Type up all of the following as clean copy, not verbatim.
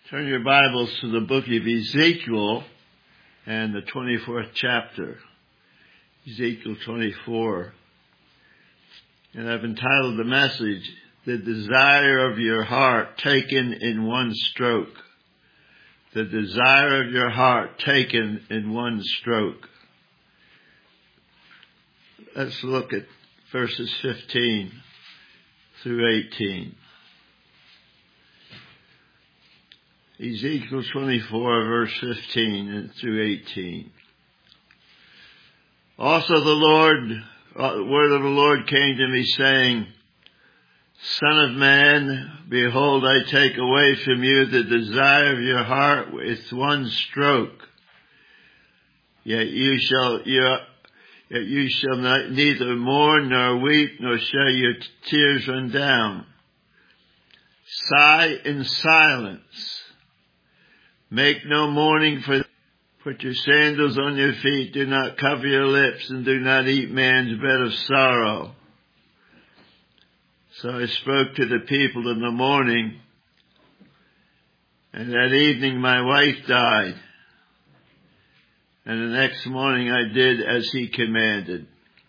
Turn your Bibles to the book of Ezekiel and the 24th chapter. Ezekiel 24. And I've entitled the message, The Desire of Your Heart Taken in One Stroke. The desire of your heart taken in one stroke. Let's look at verses 15 through 18. Ezekiel 24, verse 15 and through 18. Also the word of the Lord came to me, saying, Son of man, behold, I take away from you the desire of your heart with one stroke. Yet you shall neither mourn nor weep, nor shall your tears run down. Sigh in silence. Make no mourning for them. Put your sandals on your feet. Do not cover your lips, and do not eat man's bread of sorrow. So I spoke to the people in the morning, and that evening my wife died. And the next morning I did as he commanded.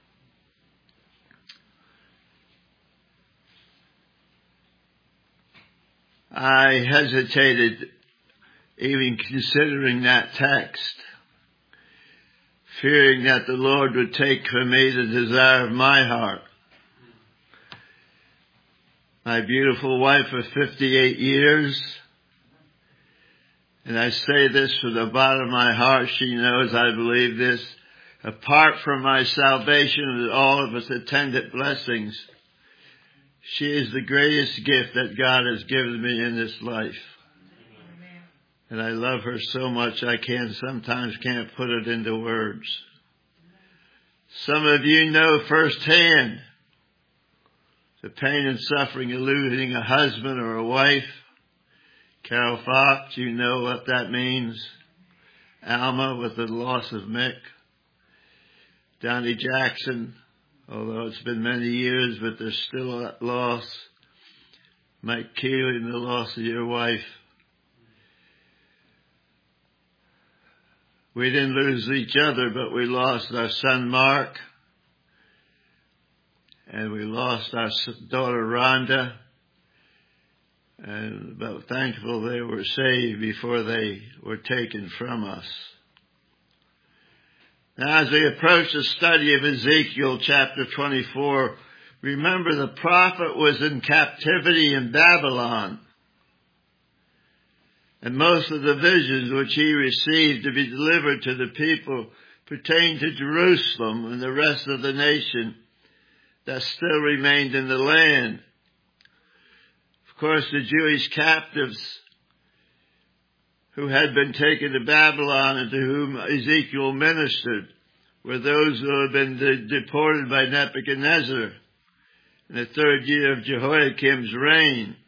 I hesitated even considering that text, fearing that the Lord would take from me the desire of my heart. My beautiful wife of 58 years, and I say this from the bottom of my heart, she knows I believe this, apart from my salvation and all of its attendant blessings, she is the greatest gift that God has given me in this life. And I love her so much I sometimes can't put it into words. Some of you know firsthand the pain and suffering of losing a husband or a wife. Carol Fox, you know what that means. Alma with the loss of Mick. Donnie Jackson, although it's been many years, but there's still a loss. Mike Keeling, the loss of your wife. We didn't lose each other, but we lost our son Mark. And we lost our daughter Rhonda. But thankful they were saved before they were taken from us. Now as we approach the study of Ezekiel chapter 24, remember the prophet was in captivity in Babylon. And most of the visions which he received to be delivered to the people pertained to Jerusalem and the rest of the nation that still remained in the land. Of course, the Jewish captives who had been taken to Babylon and to whom Ezekiel ministered were those who had been deported by Nebuchadnezzar in the third year of Jehoiakim's reign.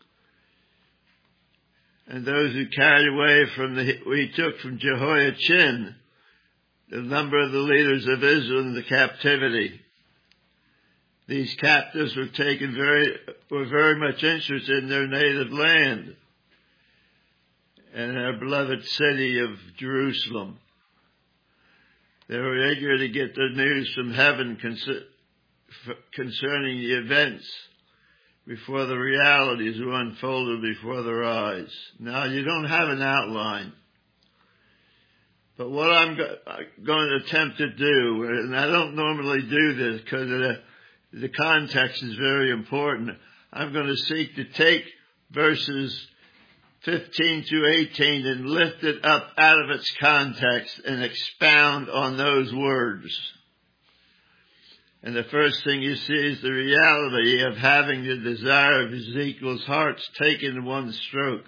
And those who carried away we took from Jehoiachin, the number of the leaders of Israel in the captivity. These captives were very much interested in their native land and their beloved city of Jerusalem. They were eager to get the news from heaven concerning the events before the realities were unfolded before their eyes. Now, you don't have an outline. But what I'm going to attempt to do, and I don't normally do this because the context is very important, I'm going to seek to take verses 15 through 18 and lift it up out of its context and expound on those words. And the first thing you see is the reality of having the desire of Ezekiel's heart taken in one stroke.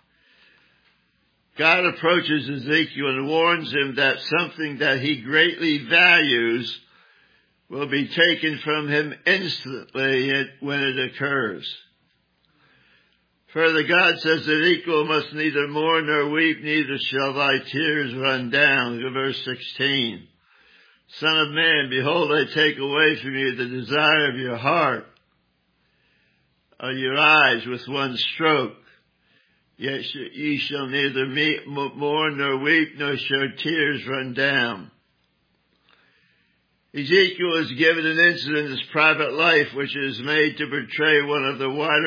God approaches Ezekiel and warns him that something that he greatly values will be taken from him instantly when it occurs. Further, God says that Ezekiel must neither mourn nor weep, neither shall thy tears run down. Verse 16. Son of man, behold, I take away from you the desire of your heart, or your eyes with one stroke. yet ye shall neither mourn nor weep nor shall tears run down. Ezekiel is given an incident in his private life which is made to portray one of the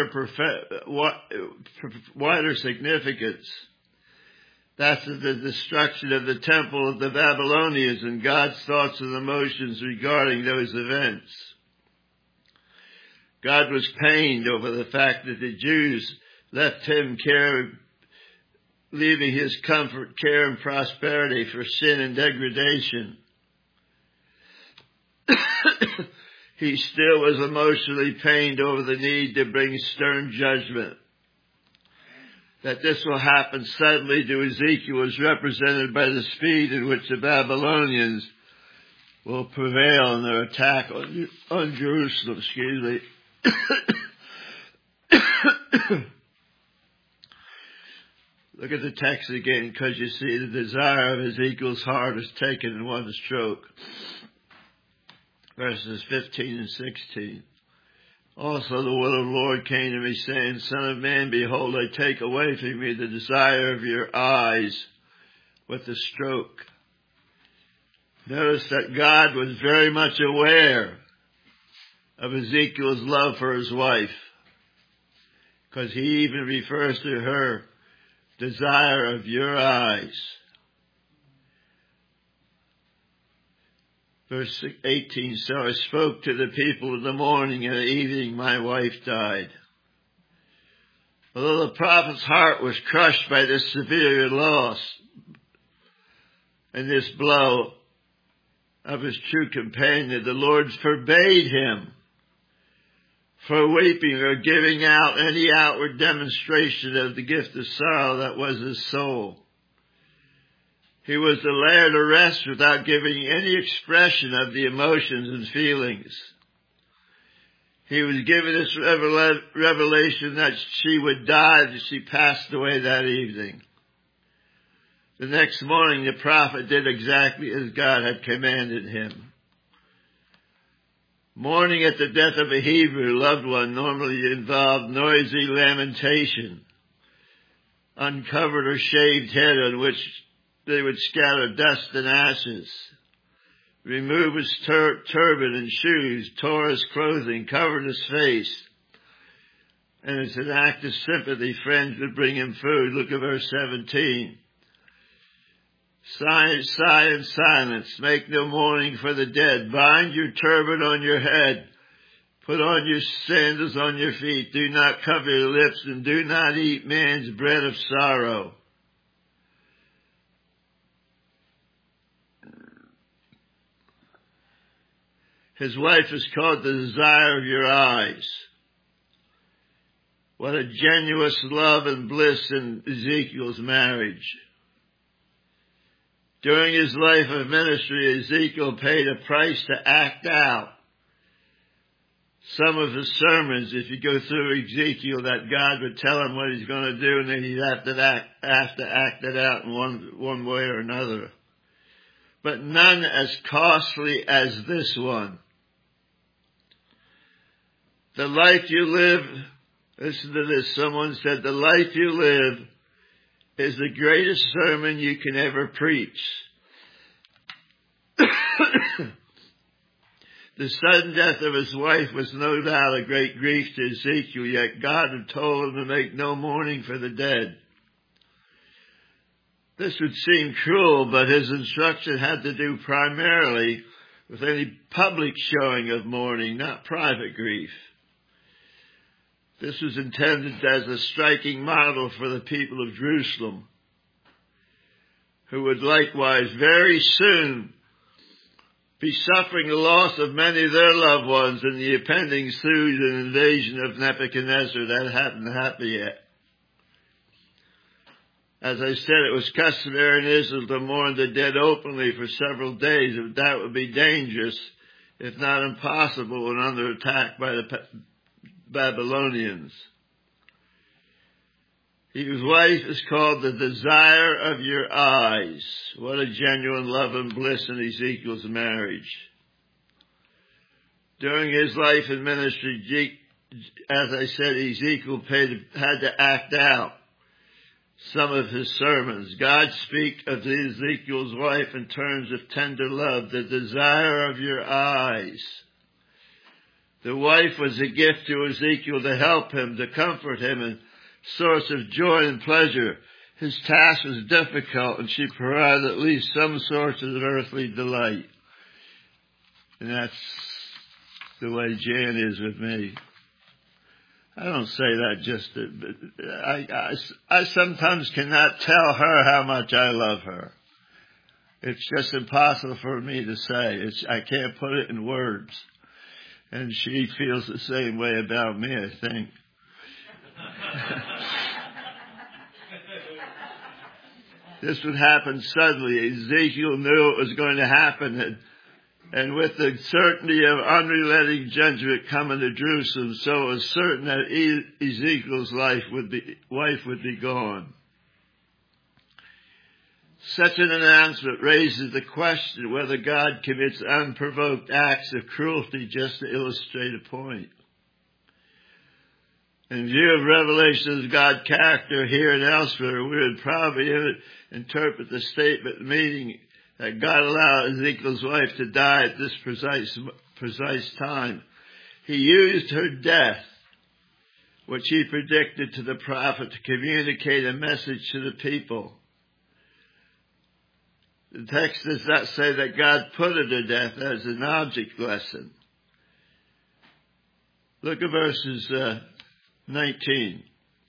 wider significance. That's the destruction of the temple of the Babylonians and God's thoughts and emotions regarding those events. God was pained over the fact that the Jews left him leaving his comfort, care, and prosperity for sin and degradation. He still was emotionally pained over the need to bring stern judgment. That this will happen suddenly to Ezekiel is represented by the speed in which the Babylonians will prevail in their attack on Jerusalem. Look at the text again, because you see the desire of Ezekiel's heart is taken in one stroke. Verses 15 and 16. Also the word of the Lord came to me, saying, Son of man, behold, I take away from you the desire of your eyes with the stroke. Notice that God was very much aware of Ezekiel's love for his wife, because he even refers to her desire of your eyes. Verse 18, so I spoke to the people in the morning, and at evening my wife died. Although the prophet's heart was crushed by this severe loss and this blow of his true companion, the Lord forbade him for weeping or giving out any outward demonstration of the gift of sorrow that was his soul. He was to lay to rest without giving any expression of the emotions and feelings. He was given this revelation that she would die, that she passed away that evening. The next morning, the prophet did exactly as God had commanded him. Mourning at the death of a Hebrew loved one normally involved noisy lamentation, uncovered or shaved head on which they would scatter dust and ashes, remove his turban and shoes, tore his clothing, covered his face. And as an act of sympathy, friends would bring him food. Look at verse 17. Sigh in silence. Make no mourning for the dead. Bind your turban on your head. Put on your sandals on your feet. Do not cover your lips, and do not eat man's bread of sorrow. His wife is called the desire of your eyes. What a genuine love and bliss in Ezekiel's marriage. During his life of ministry, Ezekiel paid a price to act out some of his sermons. If you go through Ezekiel, that God would tell him what he's going to do, and then he'd have to act it out in one way or another. But none as costly as this one. The life you live, listen to this, someone said, the life you live is the greatest sermon you can ever preach. The sudden death of his wife was no doubt a great grief to Ezekiel, yet God had told him to make no mourning for the dead. This would seem cruel, but his instruction had to do primarily with any public showing of mourning, not private grief. This was intended as a striking model for the people of Jerusalem, who would likewise very soon be suffering the loss of many of their loved ones in the impending siege and invasion of Nebuchadnezzar that hadn't happened yet. As I said, it was customary in Israel to mourn the dead openly for several days. That would be dangerous, if not impossible, when under attack by the Babylonians. His wife is called the desire of your eyes. What a genuine love and bliss in Ezekiel's marriage. During his life and ministry, as I said, Ezekiel had to act out some of his sermons. God speaks of Ezekiel's wife in terms of tender love, the desire of your eyes. The wife was a gift to Ezekiel to help him, to comfort him, and source of joy and pleasure. His task was difficult, and she provided at least some source of earthly delight. And that's the way Jan is with me. I don't say that just I sometimes cannot tell her how much I love her. It's just impossible for me to say. I can't put it in words. And she feels the same way about me, I think. This would happen suddenly. Ezekiel knew it was going to happen. And with the certainty of unrelenting judgment coming to Jerusalem, so it was certain that Ezekiel's wife would be gone. Such an announcement raises the question whether God commits unprovoked acts of cruelty just to illustrate a point. In view of revelation of God's character here and elsewhere, we would probably interpret the statement meaning that God allowed Ezekiel's wife to die at this precise time. He used her death, which he predicted to the prophet, to communicate a message to the people. The text does not say that God put her to death as an object lesson. Look at verses 19.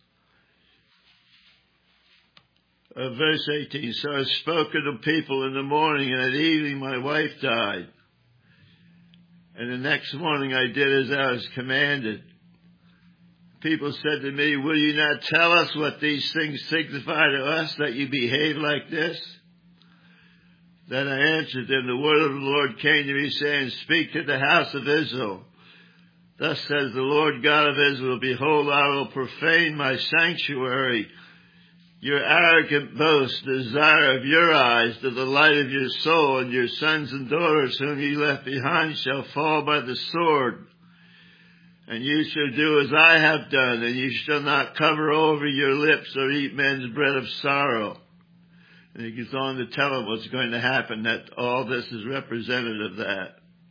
Verse 18, so I spoke to the people in the morning, and at evening my wife died. And the next morning I did as I was commanded. People said to me, will you not tell us what these things signify to us, that you behave like this? Then I answered them, the word of the Lord came to me, saying, speak to the house of Israel. Thus says the Lord God of Israel, behold, I will profane my sanctuary. Your arrogant boast, the desire of your eyes, the delight of your soul, and your sons and daughters whom you left behind shall fall by the sword. And you shall do as I have done, and you shall not cover over your lips or eat men's bread of sorrow. And he goes on to tell them what's going to happen, that all this is representative of that.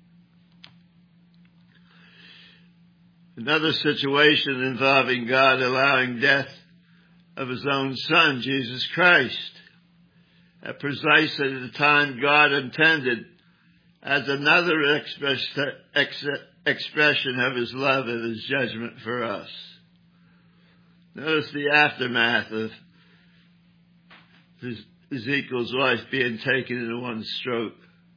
Another situation involving God allowing death of his own Son, Jesus Christ, at precisely the time God intended, as another expression of his love and his judgment for us. Notice the aftermath of Ezekiel's wife being taken in one stroke.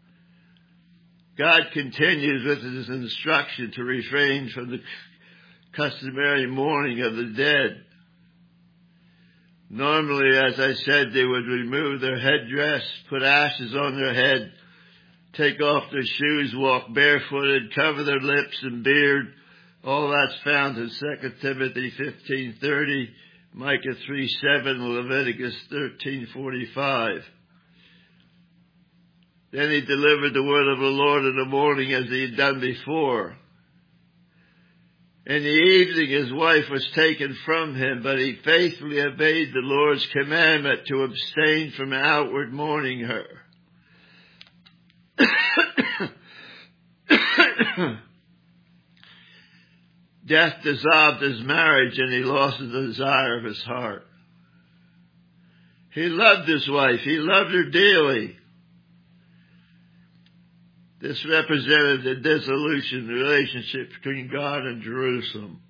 God continues with his instruction to refrain from the customary mourning of the dead. Normally, as I said, they would remove their headdress, put ashes on their head, take off their shoes, walk barefooted, cover their lips and beard. All that's found in 2 Timothy 15:30, Micah 3:7, Leviticus 13:45. Then he delivered the word of the Lord in the morning as he had done before. In the evening his wife was taken from him, but he faithfully obeyed the Lord's commandment to abstain from outward mourning her. Death dissolved his marriage, and he lost the desire of his heart. He loved his wife. He loved her dearly. This represented the dissolution of the relationship between God and Jerusalem.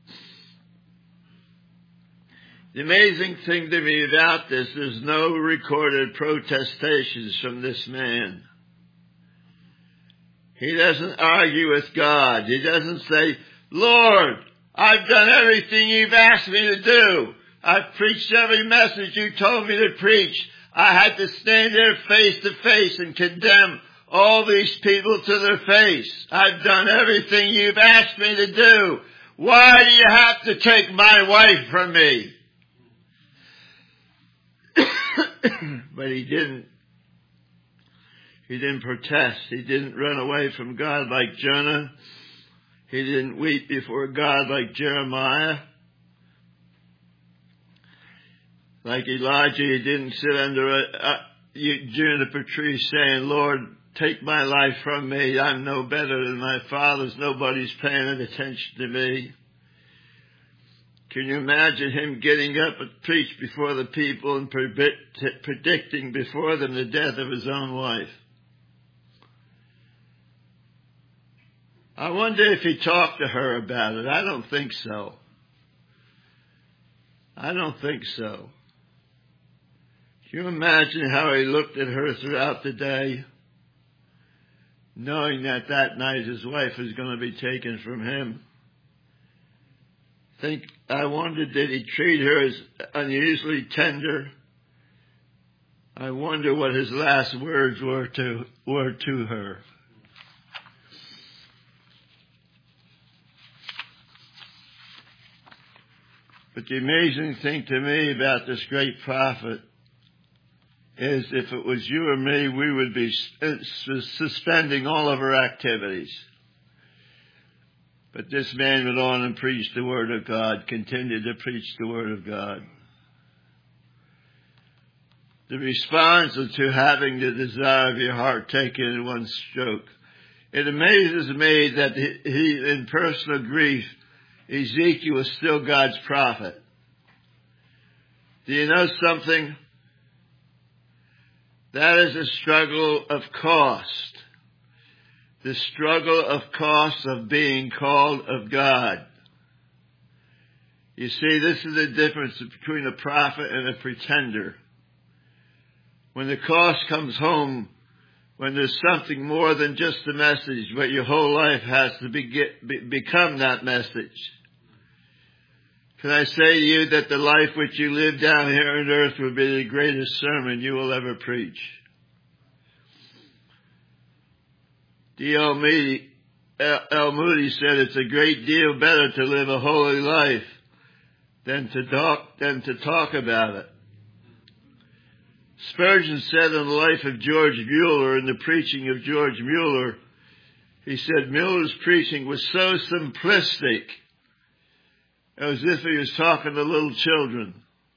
The amazing thing to me about this, there's no recorded protestations from this man. He doesn't argue with God. He doesn't say, Lord, I've done everything you've asked me to do. I've preached every message you told me to preach. I had to stand there face to face and condemn all these people to their face. I've done everything you've asked me to do. Why do you have to take my wife from me? But he didn't. He didn't protest. He didn't run away from God like Jonah. He didn't weep before God like Jeremiah. Like Elijah, he didn't sit under a juniper tree saying, Lord, take my life from me. I'm no better than my fathers. Nobody's paying attention to me. Can you imagine him getting up and preach before the people and predicting before them the death of his own wife? I wonder if he talked to her about it. I don't think so. I don't think so. Can you imagine how he looked at her throughout the day, knowing that that night his wife was going to be taken from him? I wonder, did he treat her as unusually tender? I wonder what his last words were to her. But the amazing thing to me about this great prophet is if it was you or me, we would be suspending all of our activities. But this man went on and preached the Word of God, continued to preach the Word of God. The response to having the desire of your heart taken in one stroke. It amazes me that he in personal grief, Ezekiel was still God's prophet. Do you know something? That is a struggle of cost. The struggle of cost of being called of God. You see, this is the difference between a prophet and a pretender. When the cost comes home, when there's something more than just the message, but your whole life has to become that message. Can I say to you that the life which you live down here on earth will be the greatest sermon you will ever preach? D.L. Moody said it's a great deal better to live a holy life than to talk about it. Spurgeon said in the life of George Mueller, in the preaching of George Mueller, he said Mueller's preaching was so simplistic, as if he was talking to little children.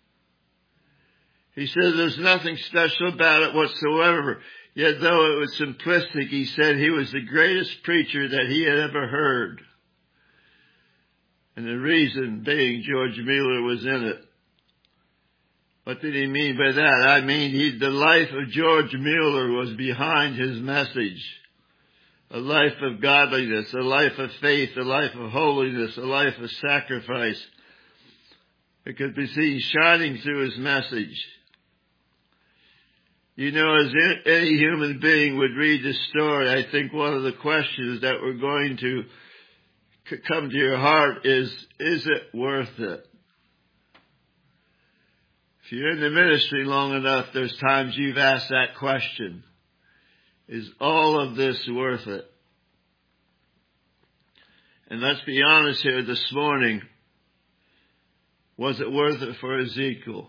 He said there's nothing special about it whatsoever. Yet though it was simplistic, he said he was the greatest preacher that he had ever heard. And the reason being George Mueller was in it. What did he mean by that? I mean, the life of George Mueller was behind his message. A life of godliness, a life of faith, a life of holiness, a life of sacrifice. It could be seen shining through his message. You know, as any human being would read this story, I think one of the questions that we're going to come to your heart is it worth it? If you're in the ministry long enough, there's times you've asked that question. Is all of this worth it? And let's be honest here this morning. Was it worth it for Ezekiel?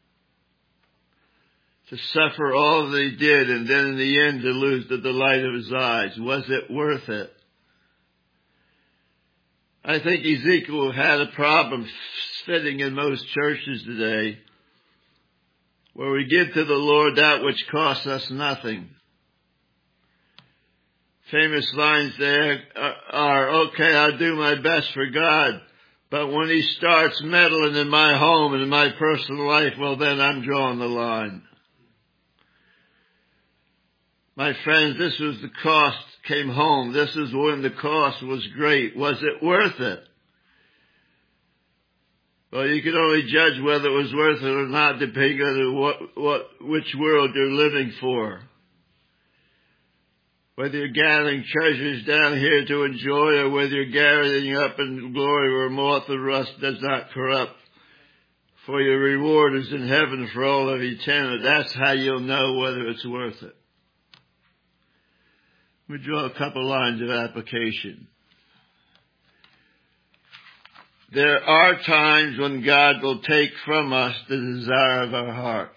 To suffer all that he did and then in the end to lose the delight of his eyes. Was it worth it? I think Ezekiel had a problem fitting in most churches today, where we give to the Lord that which costs us nothing. Famous lines there are, okay, I'll do my best for God, but when he starts meddling in my home and in my personal life, well then I'm drawing the line. My friends, this was the cost came home. This is when the cost was great. Was it worth it? Well, you can only judge whether it was worth it or not depending on which world you're living for. Whether you're gathering treasures down here to enjoy or whether you're gathering up in glory where moth and rust does not corrupt. For your reward is in heaven for all of eternity. That's how you'll know whether it's worth it. Let me draw a couple lines of application. There are times when God will take from us the desire of our hearts.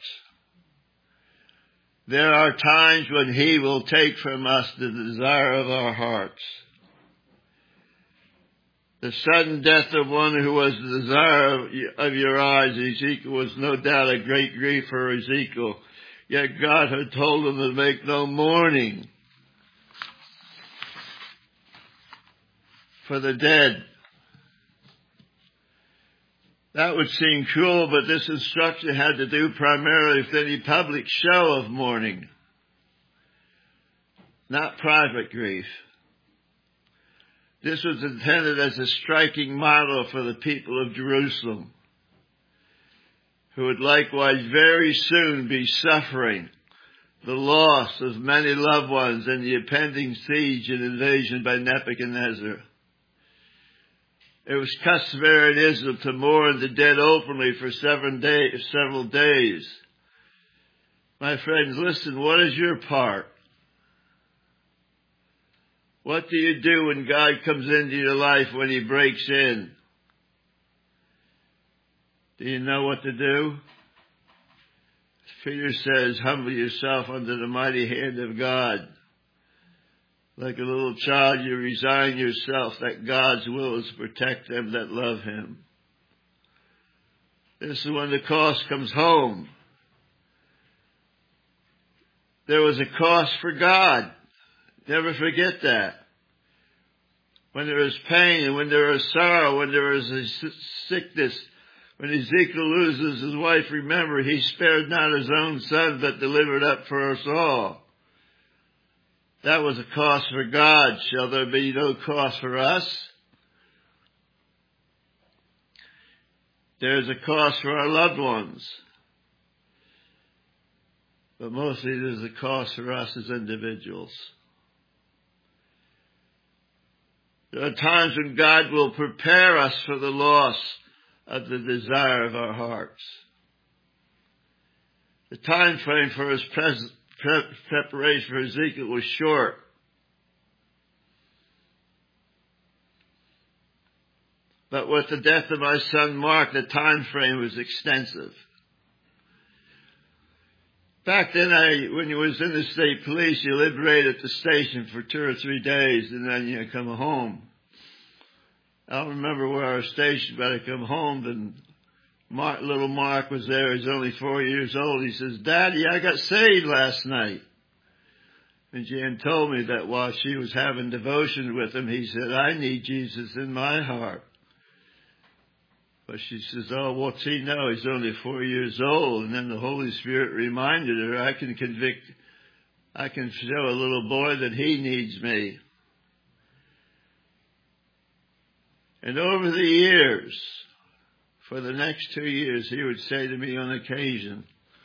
There are times when he will take from us the desire of our hearts. The sudden death of one who was the desire of your eyes, Ezekiel, was no doubt a great grief for Ezekiel. Yet God had told him to make no mourning for the dead. That would seem cruel, but this instruction had to do primarily with any public show of mourning, not private grief. This was intended as a striking model for the people of Jerusalem, who would likewise very soon be suffering the loss of many loved ones and the impending siege and invasion by Nebuchadnezzar. It was customary in Israel to mourn the dead openly for several days. My friends, listen, what is your part? What do you do when God comes into your life, when He breaks in? Do you know what to do? Peter says, humble yourself under the mighty hand of God. Like a little child, you resign yourself that God's will is to protect them that love Him. This is when the cost comes home. There was a cost for God. Never forget that. When there is pain and when there is sorrow, when there is a sickness, when Ezekiel loses his wife, remember, he spared not his own son, but delivered up for us all. That was a cost for God. Shall there be no cost for us? There's a cost for our loved ones. But mostly there's a cost for us as individuals. There are times when God will prepare us for the loss of the desire of our hearts. The time frame for his preparation for Ezekiel was short. But with the death of my son Mark, the time frame was extensive. Back then, when you was in the state police, you lived right at the station for 2 or 3 days, and then you come home. I don't remember where I was stationed, but I come home, and little Mark was there. He's only 4 years old. He says, Daddy, I got saved last night. And Jan told me that while she was having devotion with him, he said, I need Jesus in my heart. But she says, oh, what's he know? He's only 4 years old. And then the Holy Spirit reminded her, I can show a little boy that he needs me. And over the years, for the next 2 years, he would say to me on occasion,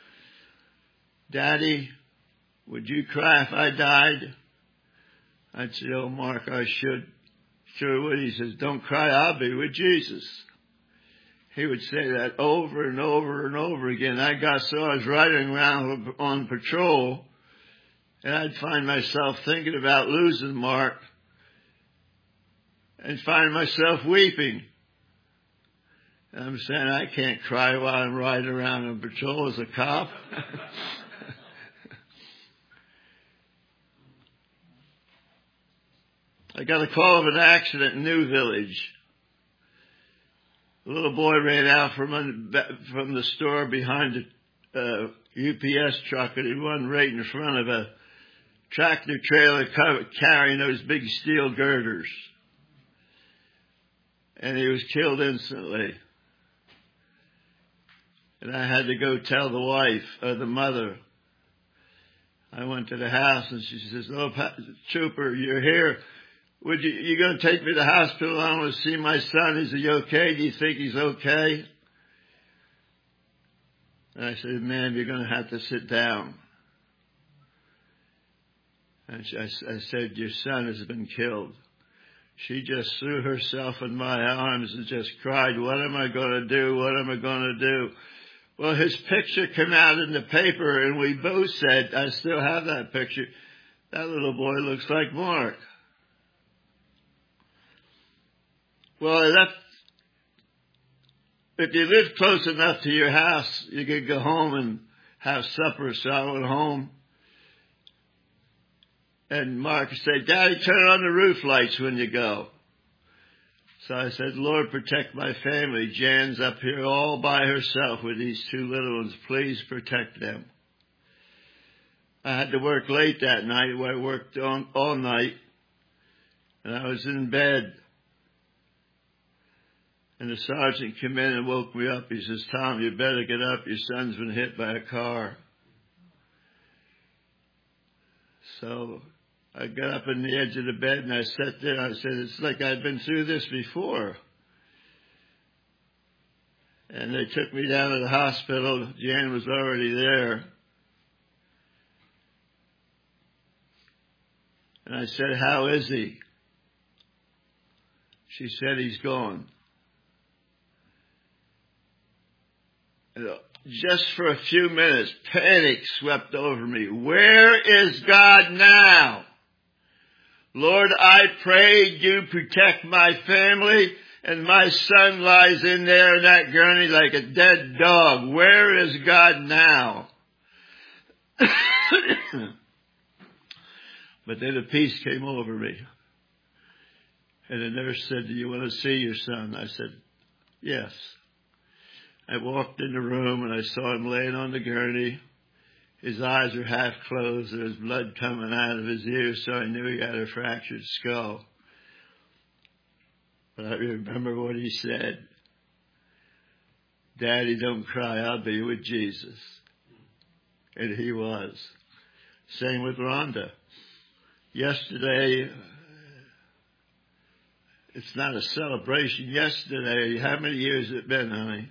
Daddy, would you cry if I died? I'd say, oh, Mark, I should. Sure would. He says, don't cry, I'll be with Jesus. He would say that over and over and over again. I was riding around on patrol, and I'd find myself thinking about losing Mark and find myself weeping. And I'm saying, I can't cry while I'm riding around on patrol as a cop. I got a call of an accident in New Village. A little boy ran out from the store behind a UPS truck, and he run right in front of a tractor trailer carrying those big steel girders. And he was killed instantly. And I had to go tell the mother. I went to the house, and she says, oh, Trooper, you're here. You going to take me to the hospital? I want to see my son. Is he okay? Do you think he's okay? And I said, ma'am, you're going to have to sit down. And I said, your son has been killed. She just threw herself in my arms and just cried, what am I going to do? What am I going to do? Well, his picture came out in the paper, and we both said, I still have that picture, that little boy looks like Mark. Well, if you live close enough to your house, you could go home and have supper. So I went home. And Mark said, Daddy, turn on the roof lights when you go. So I said, Lord, protect my family. Jan's up here all by herself with these two little ones. Please protect them. I had to work late that night. I worked all night. And I was in bed. And the sergeant came in and woke me up. He says, Tom, you better get up. Your son's been hit by a car. So I got up on the edge of the bed and I sat there. I said, it's like I'd been through this before. And they took me down to the hospital. Jan was already there. And I said, how is he? She said, he's gone. And just for a few minutes, panic swept over me. Where is God now? Lord, I prayed you protect my family, and my son lies in there in that gurney like a dead dog. Where is God now? But then a peace came over me. And the nurse said, do you want to see your son? I said, yes. I walked in the room and I saw him laying on the gurney. His eyes were half closed. There was blood coming out of his ears, so I knew he had a fractured skull. But I remember what he said. Daddy, don't cry. I'll be with Jesus. And he was. Same with Rhonda. Yesterday, it's not a celebration. Yesterday, how many years has it been, honey?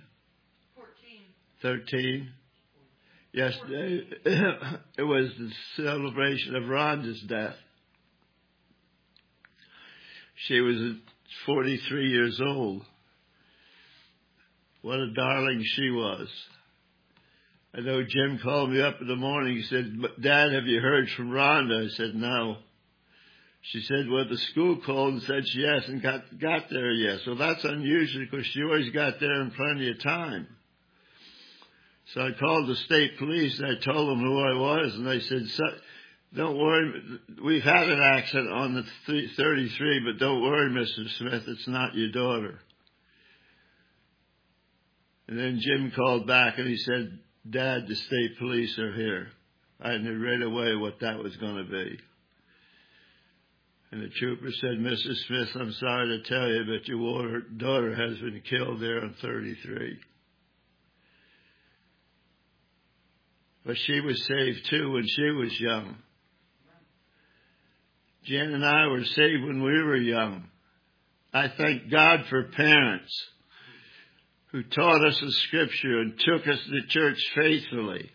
13. Yesterday, it was the celebration of Rhonda's death. She was 43 years old. What a darling she was. I know Jim called me up in the morning. He said, Dad, have you heard from Rhonda? I said, no. She said, well, the school called and said she hasn't got there yet. So that's unusual because she always got there in plenty of time. So I called the state police and I told them who I was. And they said, don't worry, we've had an accident on the 33, but don't worry, Mr. Smith, it's not your daughter. And then Jim called back and he said, Dad, the state police are here. I knew right away what that was going to be. And the trooper said, Mrs. Smith, I'm sorry to tell you, but your daughter has been killed there on 33. But she was saved too when she was young. Jan and I were saved when we were young. I thank God for parents who taught us the Scripture and took us to church faithfully.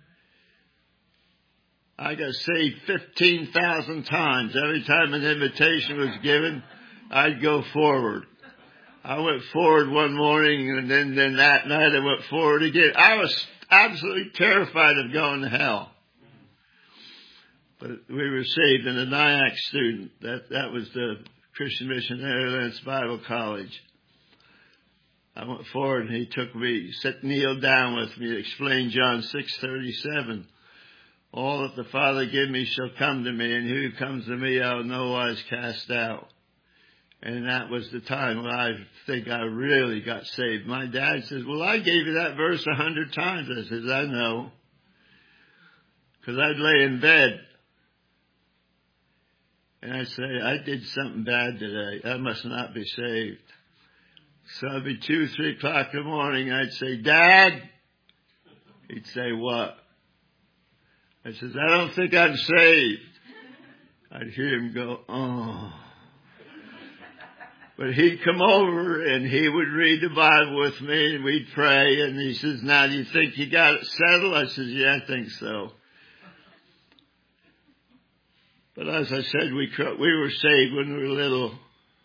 I got saved 15,000 times. Every time an invitation was given, I'd go forward. I went forward one morning, and then that night I went forward again. I was absolutely terrified of going to hell. But we were saved, and a NIAC student, that was the Christian Missionary Alliance Bible College. I went forward, and he took me, kneeled down with me, explained John 6:37. All that the Father give me shall come to me, and he who comes to me I will no wise cast out. And that was the time when I think I really got saved. My dad says, well, I gave you that verse 100 times. I says, I know. Because I'd lay in bed. And I'd say, I did something bad today. I must not be saved. So it'd be 2, 3 o'clock in the morning. I'd say, Dad. He'd say, what? I says, I don't think I'm saved. I'd hear him go, oh. But he'd come over and he would read the Bible with me and we'd pray. And he says, now do you think you got it settled? I says, yeah, I think so. But as I said, we were saved when we were little.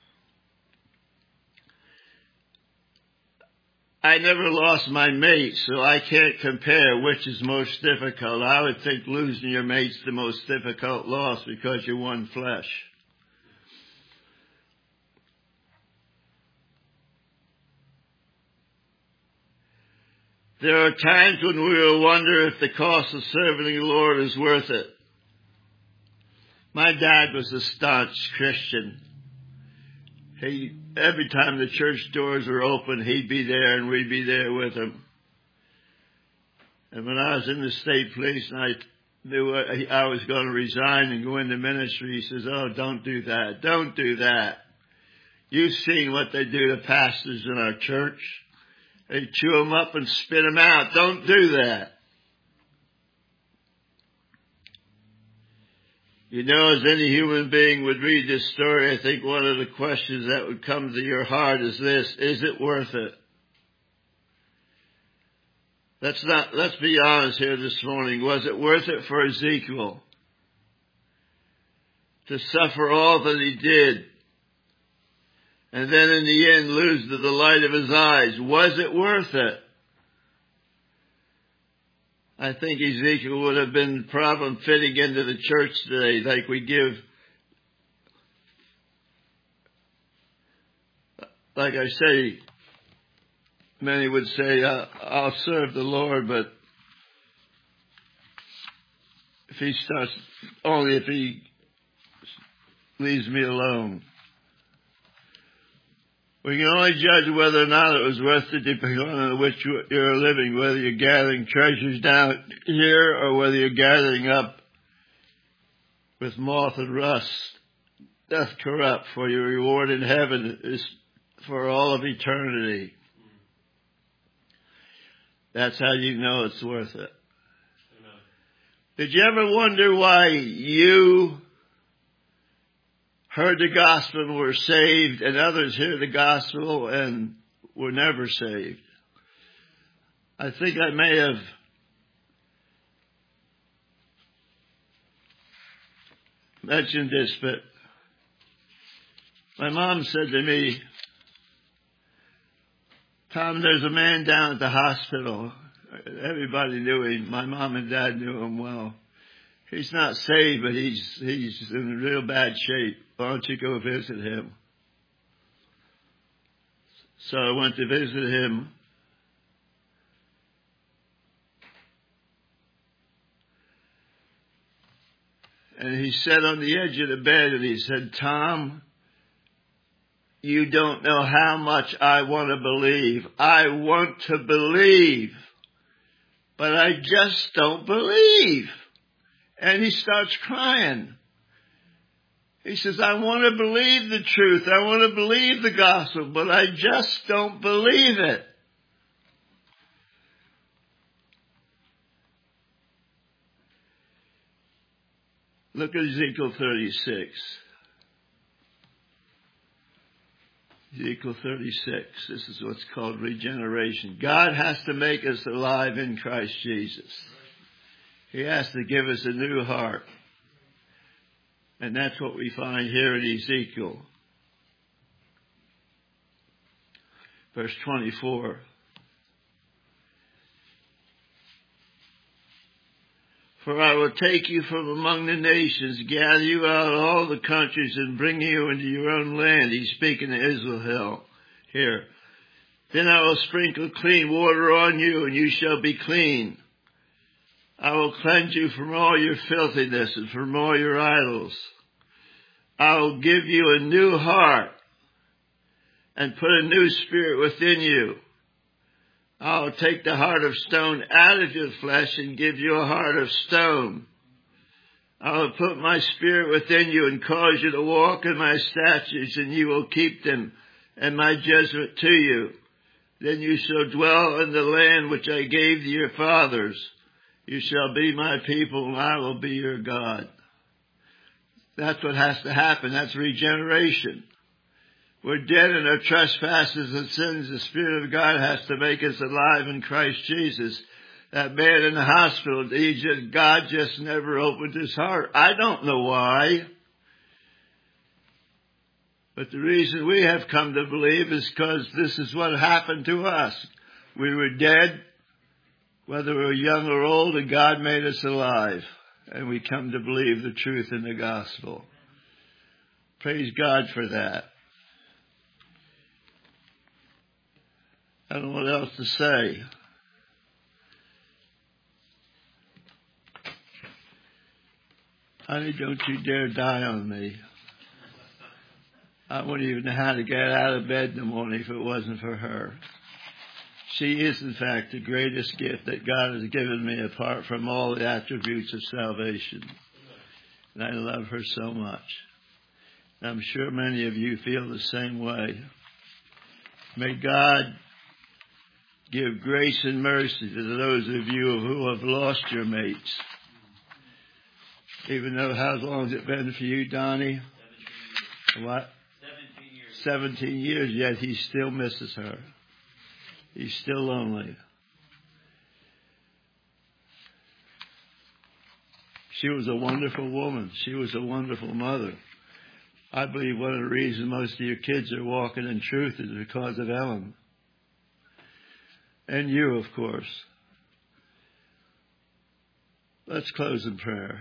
I never lost my mate, so I can't compare which is most difficult. I would think losing your mate's the most difficult loss because you're one flesh. There are times when we will wonder if the cost of serving the Lord is worth it. My dad was a staunch Christian. Every time the church doors were open, he'd be there and we'd be there with him. And when I was in the state police and I knew I was going to resign and go into ministry, he says, "Oh, don't do that. Don't do that. You've seen what they do to pastors in our church. They chew them up and spit them out. Don't do that." You know, as any human being would read this story, I think one of the questions that would come to your heart is this: is it worth it? Let's be honest here this morning. Was it worth it for Ezekiel to suffer all that he did and then in the end lose the light of his eyes? Was it worth it? I think Ezekiel would have been a problem fitting into the church today, like we give, like I say, many would say, "I'll serve the Lord," but if he leaves me alone. We can only judge whether or not it was worth it depending on which you're living, whether you're gathering treasures down here or whether you're gathering up with moth and rust, doth corrupt, for your reward in heaven is for all of eternity. That's how you know it's worth it. Amen. Did you ever wonder why you heard the gospel and were saved, and others hear the gospel and were never saved? I think I may have mentioned this, but my mom said to me, "Tom, there's a man down at the hospital." Everybody knew him. My mom and dad knew him well. "He's not saved, but he's in real bad shape. Why don't you go visit him?" So I went to visit him. And he sat on the edge of the bed and he said, "Tom, you don't know how much I want to believe. I want to believe, but I just don't believe." And he starts crying. He says, "I want to believe the truth. I want to believe the gospel, but I just don't believe it." Look at Ezekiel 36. Ezekiel 36. This is what's called regeneration. God has to make us alive in Christ Jesus. He has to give us a new heart. And that's what we find here in Ezekiel. Verse 24. "For I will take you from among the nations, gather you out of all the countries, and bring you into your own land." He's speaking to Israel here. "Then I will sprinkle clean water on you, and you shall be clean. I will cleanse you from all your filthiness and from all your idols. I will give you a new heart and put a new spirit within you. I will take the heart of stone out of your flesh and give you a heart of stone. I will put my spirit within you and cause you to walk in my statutes, and you will keep them and my judgment to you. Then you shall dwell in the land which I gave to your fathers. You shall be my people, and I will be your God." That's what has to happen. That's regeneration. We're dead in our trespasses and sins. The Spirit of God has to make us alive in Christ Jesus. That man in the hospital, God just never opened his heart. I don't know why. But the reason we have come to believe is because this is what happened to us. We were dead, whether we were young or old, and God made us alive. And we come to believe the truth in the gospel. Praise God for that. I don't know what else to say. Honey, don't you dare die on me. I wouldn't even know how to get out of bed in the morning if it wasn't for her. She is, in fact, the greatest gift that God has given me apart from all the attributes of salvation. And I love her so much. I'm sure many of you feel the same way. May God give grace and mercy to those of you who have lost your mates. Even though, how long has it been for you, Donnie? 17 years. What? 17 years, yet he still misses her. He's still lonely. She was a wonderful woman. She was a wonderful mother. I believe one of the reasons most of your kids are walking in truth is because of Ellen. And you, of course. Let's close in prayer.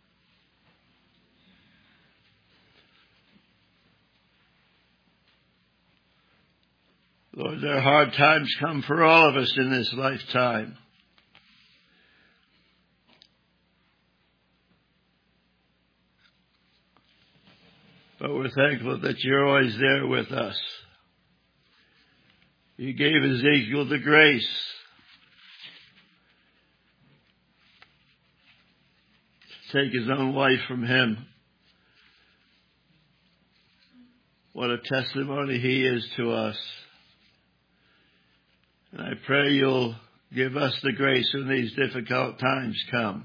Lord, there are hard times come for all of us in this lifetime. But we're thankful that you're always there with us. You gave Ezekiel the grace to take his own wife from him. What a testimony he is to us. And I pray you'll give us the grace when these difficult times come.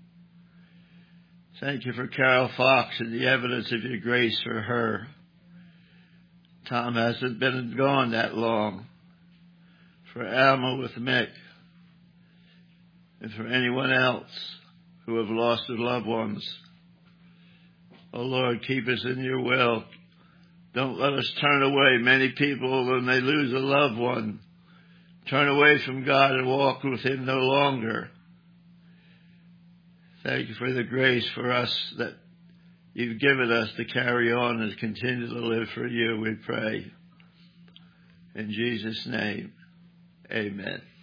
Thank you for Carol Fox and the evidence of your grace for her. Tom hasn't been gone that long. For Alma with Mick. And for anyone else who have lost their loved ones. Oh Lord, keep us in your will. Don't let us turn away. Many people, when they lose a loved one, turn away from God and walk with him no longer. Thank you for the grace for us that you've given us to carry on and continue to live for you, we pray. In Jesus' name, amen.